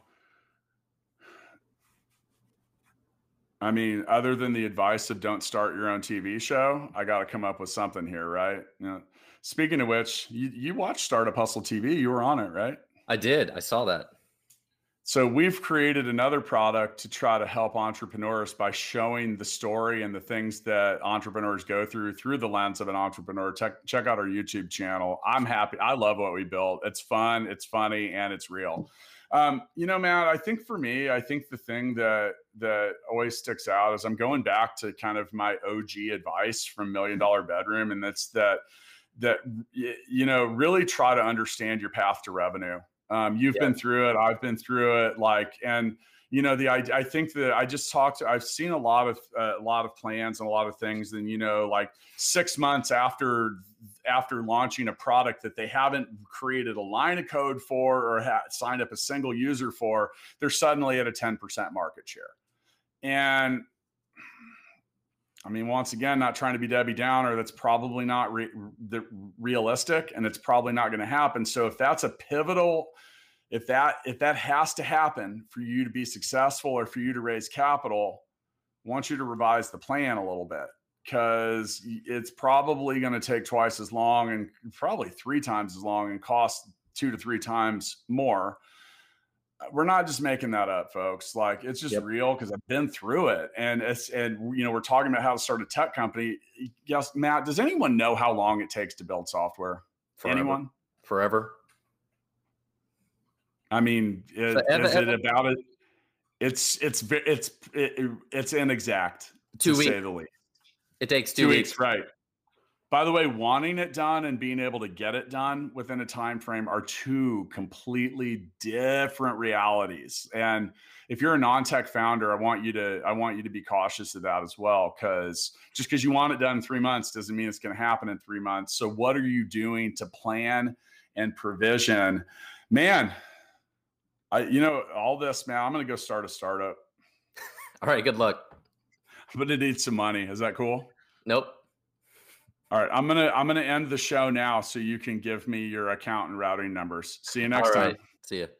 I mean, other than the advice of don't start your own T V show, I got to come up with something here, right? You know, speaking of which, you, you watched Startup Hustle T V. You were on it, right?
I did. I saw that.
So we've created another product to try to help entrepreneurs by showing the story and the things that entrepreneurs go through through the lens of an entrepreneur. Check, check out our YouTube channel. I'm happy. I love what we built. It's fun, it's funny, and it's real. Um, you know, Matt, I think for me, I think the thing that that always sticks out is I'm going back to kind of my O G advice from Million Dollar Bedroom. And that's that, that, you know, really try to understand your path to revenue. Um, you've yeah. been through it. I've been through it. Like, and you know, the, I, I think that I just talked to, I've seen a lot of, uh, a lot of plans and a lot of things. And, you know, like six months after, after launching a product that they haven't created a line of code for or ha- signed up a single user for, they're suddenly at a ten percent market share. And I mean, once again, not trying to be Debbie Downer, that's probably not re- the realistic, and it's probably not going to happen. So if that's a pivotal, if that, if that has to happen for you to be successful or for you to raise capital, I want you to revise the plan a little bit, because it's probably going to take twice as long and probably three times as long and cost two to three times more. We're not just making that up, folks. Like, it's just yep. real, because I've been through it. And it's, and, you know, we're talking about how to start a tech company. Yes, Matt, does anyone know how long it takes to build software?
Forever.
Anyone?
Forever.
I mean, it,
Forever,
is it
ever.
about it? It's, it's, it's, it, it's inexact,
two
to
weeks.
say the least.
It takes two,
two
weeks.
weeks. Right. By the way, wanting it done and being able to get it done within a time frame are two completely different realities. And if you're a non-tech founder, I want you to I want you to be cautious of that as well, because just because you want it done in three months doesn't mean it's going to happen in three months. So what are you doing to plan and provision? Man, I you know all this, man. I'm going to go start a startup.
All right, good luck.
I'm going to need some money. Is that cool?
Nope.
All right, I'm gonna I'm gonna end the show now, so you can give me your account and routing numbers. See you next
All right.
time.
See you.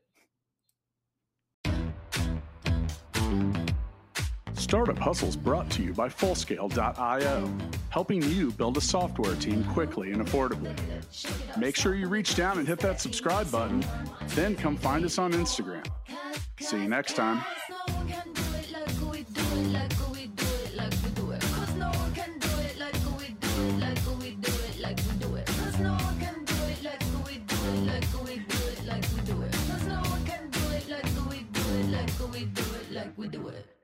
Startup Hustle's brought to you by Fullscale dot io, helping you build a software team quickly and affordably. Make sure you reach down and hit that subscribe button, then come find us on Instagram. See you next time.
We do it.